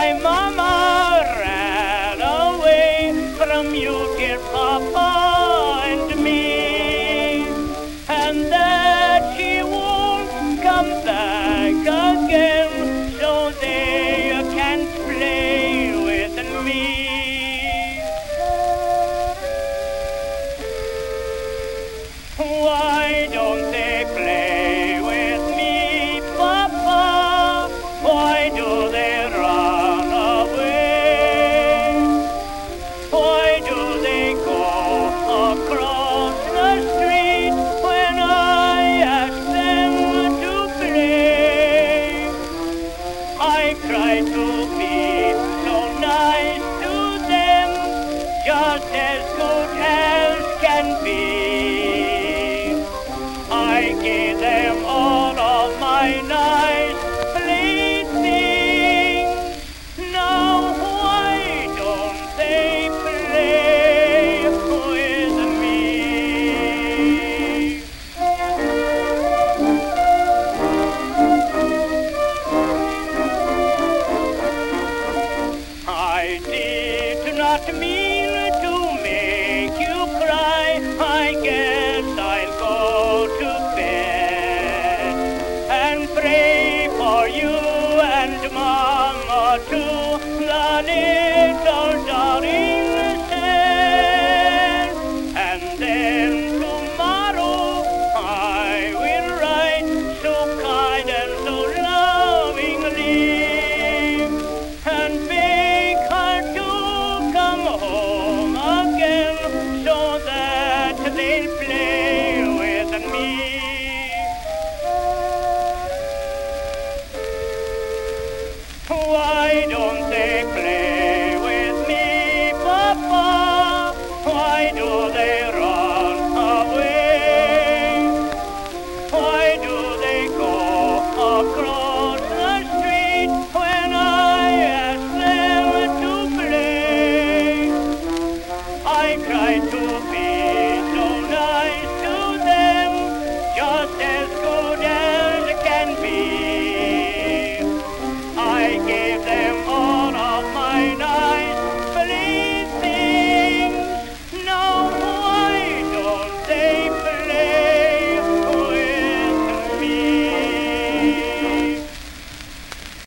my mama ran away from you, dear Papa and me, and that she won't come back again, so they can't play with me. Why don't they play with me, Papa? Why do they run away? Why do they go across the street when I ask them to play? I try to be so nice to them, just as good as can be. I gave them all of my nice playthings. Now why don't they play with me? I did not mean to make you cry. I guess I'll go to bed and pray for you and Mama too. The little darling said, and then tomorrow I will write so kind and so lovingly, and beg her to come home again, so that they'll play with me. Why don't they play with me, Papa? Why do they run away? Why do they go across the street when I ask them to play? I try to be so nice to them, just as good as can be. I gave them all